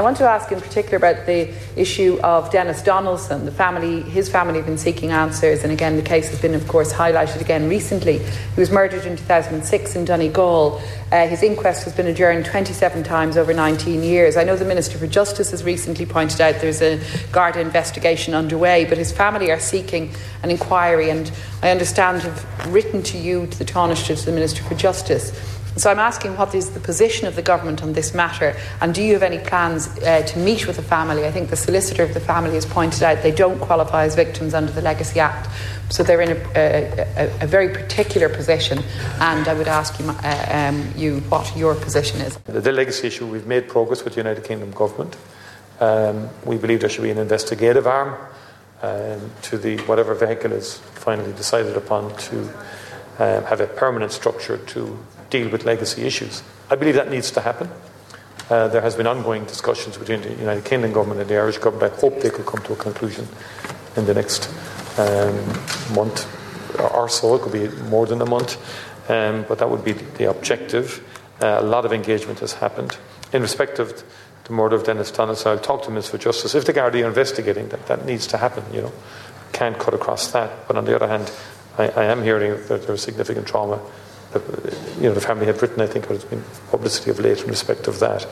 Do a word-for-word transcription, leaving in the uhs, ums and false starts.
want to ask in particular about the issue of Dennis Donaldson. The family, his family have been seeking answers, and again the case has been of course highlighted again recently. He was murdered in two thousand six in Donegal. Uh, his inquest has been adjourned twenty-seven times over nineteen years. I know the Minister for Justice has recently pointed out there's a Garda investigation underway, but his family are seeking an inquiry, and I understand have written to you, to the Taoiseach, to the Minister for Justice. So I'm asking, what is the position of the government on this matter, and do you have any plans uh, to meet with the family? I think the solicitor of the family has pointed out they don't qualify as victims under the Legacy Act, so they're in a, a, a, a very particular position, and I would ask you, uh, um, you what your position is. The, the legacy issue, we've made progress with the United Kingdom government. Um, we believe there should be an investigative arm um, to the whatever vehicle is finally decided upon to um, have a permanent structure to deal with legacy issues. I believe that needs to happen. Uh, there has been ongoing discussions between the United Kingdom government and the Irish government. I hope they could come to a conclusion in the next um, month or so. It could be more than a month, um, but that would be the objective. Uh, a lot of engagement has happened. In respect of the murder of Dennis Donaldson, I'll talk to the Minister for Justice. If the Gardaí are investigating, that, that needs to happen. You know, can't cut across that. But on the other hand, I, I am hearing that there's significant trauma. You know, the family have written, I think there's been publicity of late in respect of that.